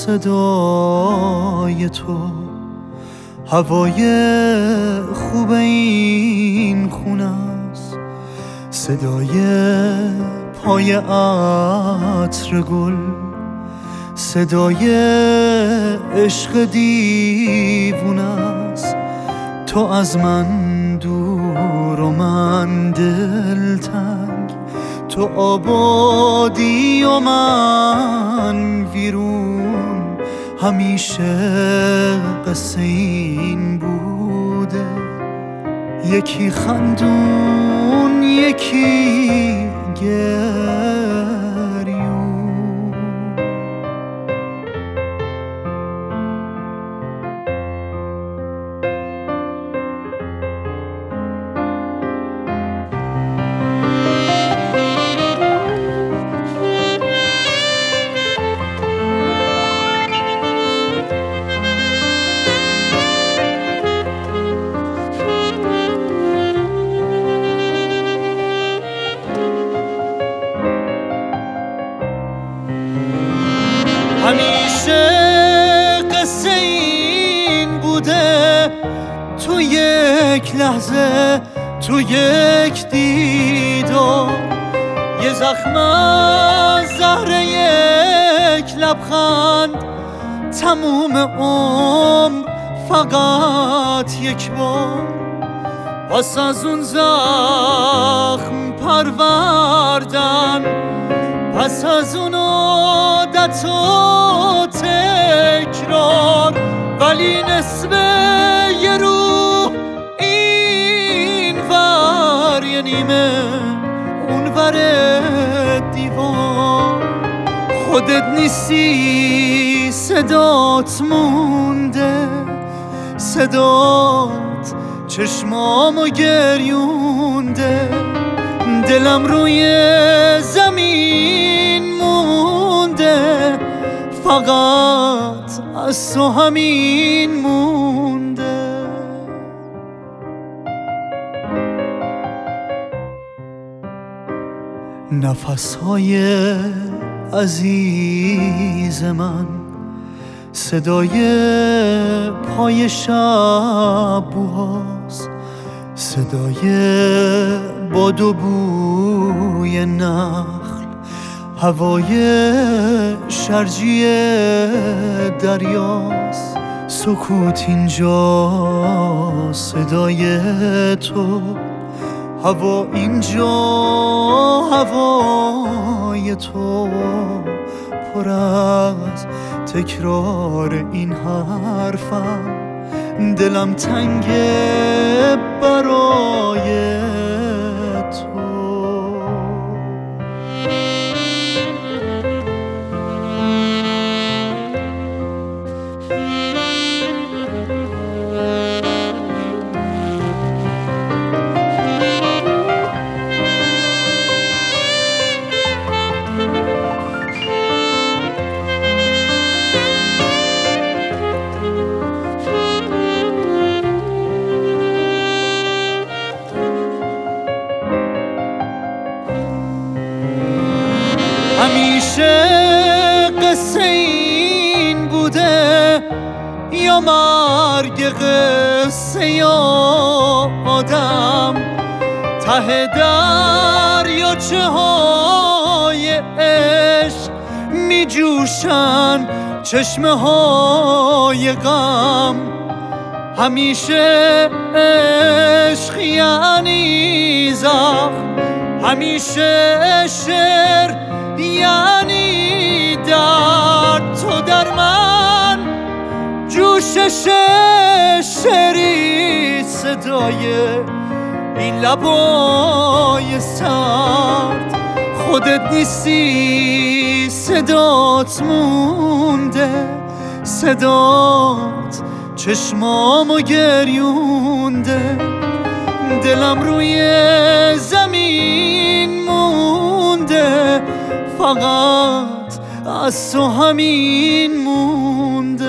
صدای تو. هوای خوب این خونه است، صدای پای عطر گل، صدای عشق دیوونه است. تو از من دور و من دلتنگ، تو آبادی و من ویرون. همیشه قصه این بوده، یکی خندون یکی گریون. همیشه قصه این بوده، تو یک لحظه، تو یک دیدار، یه زخم از زهر یک لبخند، تموم عمر فقط یک بار. پس از اون زخم پروردن، پس از اون عادت و تکرار، ولی نصف یه روح این ور یه نیمه اون ور دیوار. خودت نیستی، صدات مونده، صدات چشمامو گریونده. دلم روی زمین مونده، فقط از تو همین مونده. نفسهای عزیز من، صدای پای شبوهاست، صدای باد و بوی نخل، هوای شرجی دریاست. سکوت اینجا صدای تو، هوا اینجا هوای تو. پر از تکرار این حرفم، دلم تنگه برای تو. همیشه قصه این بوده، یا مرگ قصه یا آدم. ته دریاچه های عشق می جوشن چشمه های غم. همیشه عشق یعنی زخم، همیشه شعر یعنی درد. تو در من جوشش شعری، صدای این لبای سرد. خودت نیستی، صدات مونده، صدات چشمامو گریونده. دلم روی زمین مونده، فقط از تو همین مونده.